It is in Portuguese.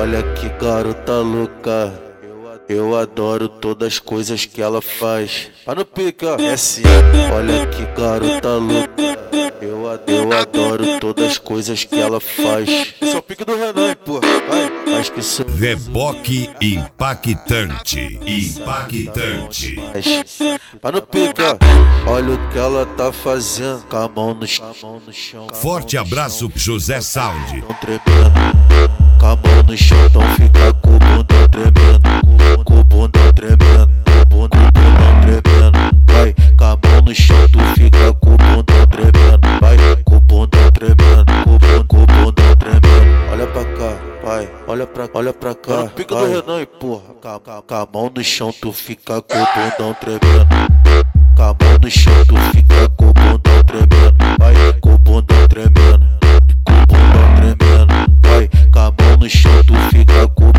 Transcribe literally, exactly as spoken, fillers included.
Olha que garota louca, eu adoro todas as coisas que ela faz. Tá no pique, ó. S A. Olha que garota louca, eu adoro, eu adoro todas as coisas que ela faz. Esse é o pique do Renan, porra. Vai. Acho que isso. Reboque impactante. Impactante. Tá no pique, ó. Olha o que ela tá fazendo. Com a mão no chão. Forte abraço, José Sound. Tão tremendo. Com a mão no chão, então fica com o bundão tremendo. Com o bundão tremendo. Com o bundão tremendo. Vai, com a mão no chão, tu fica com o bundão tremendo. Vai, com o bundão tremendo. Com o bundão tremendo. Olha pra cá, vai, olha pra, olha pra cá. Olha o pique do Renan e porra. Com a mão no chão, tu fica com o bundão tremendo. Com a mão no chão, tu fica com o bundão tremendo. Vai, com o bundão tremendo. Com o bundão tremendo. Vai, com a mão no chão, tu fica com